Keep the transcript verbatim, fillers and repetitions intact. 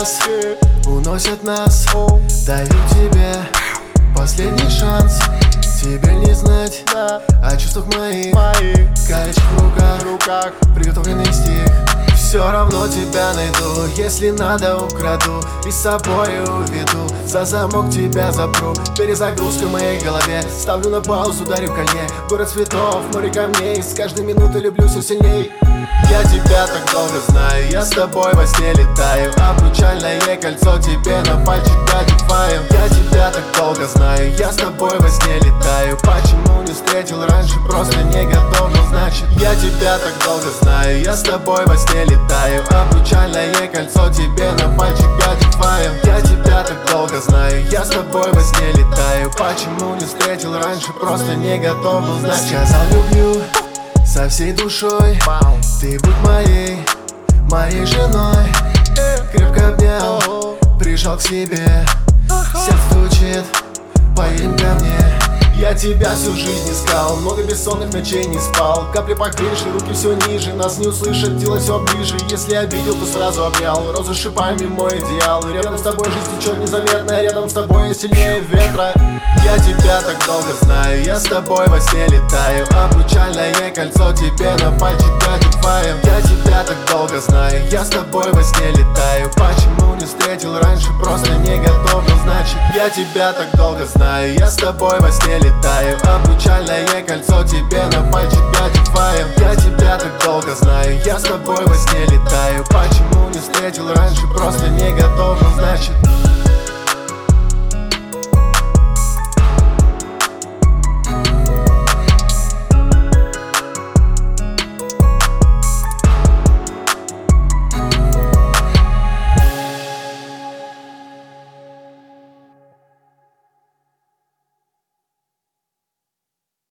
час уносят нас. Даю тебе последний шанс. Тебе не знать о чувствах моих, колечек в руках, приготовленный стих. Все равно тебя найду, если надо украду и с собой уведу. За замок тебя запру, перезагрузка в моей голове. Ставлю на паузу, дарю колье. Город цветов, море камней, с каждой минуты люблю все сильней. Я тебя так долго знаю, я с тобой во сне летаю. Обручальное кольцо тебе на пальчик одеваем. Я тебя так долго знаю, я с тобой во сне летаю. Почему не встретил раньше, просто не готов, но значит. Я тебя так долго знаю, я с тобой во сне летаю. Обручальное кольцо тебе на пальчик одеваем. Я тебя так долго знаю, я с тобой во сне летаю. Почему не встретил раньше, просто не готов, но значит. Сказал люблю со всей душой, ты будь моей, моей женой. Крепко обнял, прижал к себе, сердце стучит, поедем ко мне. Я тебя всю жизнь искал, много бессонных ночей не спал. Капли по крыше, руки все ниже, нас не услышат, дело все ближе. Если обидел, то сразу обнял, розы шипами мой идеал. Рядом с тобой жизнь течет незаметно, рядом с тобой я сильнее ветра. Я тебя так долго знаю, я с тобой во сне летаю. Обручальное кольцо тебе на пальчик одеваем. Я тебя так долго знаю, я с тобой во сне летаю. Почему не встретил раньше, просто не готов, но значит. Я тебя так долго знаю, я с тобой во сне летаю. Обручальное кольцо тебе на пальчик одеваем. Я тебя так долго знаю, я с тобой во сне летаю. Почему не встретил раньше, просто не готов, но значит.